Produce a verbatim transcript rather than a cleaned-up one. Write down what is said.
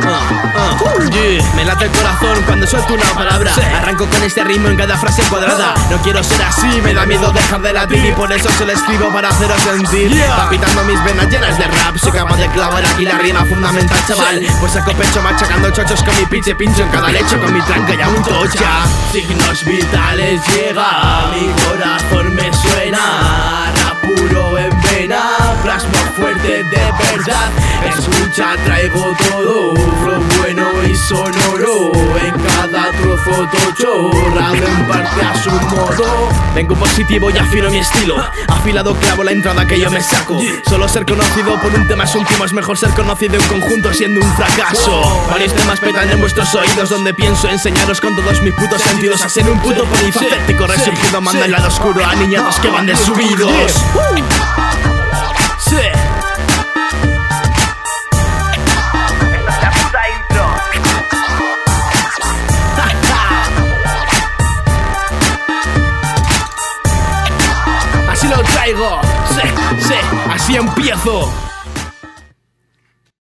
uh, uh, yeah. Me late el corazón cuando suelto una palabra. Arranco con este ritmo en cada frase cuadrada. No quiero ser así, me da miedo dejar de latir, y por eso se lo escribo para haceros sentir. Palpitando mis venas llenas de rap, soy capaz de clavar aquí la rima fundamental, chaval. Pues saco pecho machacando chochos con mi pinche pincho en cada lecho, con mi tranca y aún tocha. Signos vitales llega, mi corazón me suena, rap puro en vena, plasmo fuerte de verdad. Escucha, traigo todo, flow bueno y sonoro, en cada trozo tocho, rap en parte a su modo. Vengo positivo y afino mi estilo, afilado clavo la entrada que yo me saco. Solo ser conocido por un tema es último, es mejor ser conocido en conjunto siendo un fracaso. Varios temas petan en vuestros oídos, donde pienso enseñaros con todos mis putos sentidos a ser un puto polifacético resurgido, manda el lado oscuro a niñatos que van desubidos. Sí. Así lo traigo, sí, sí, así empiezo.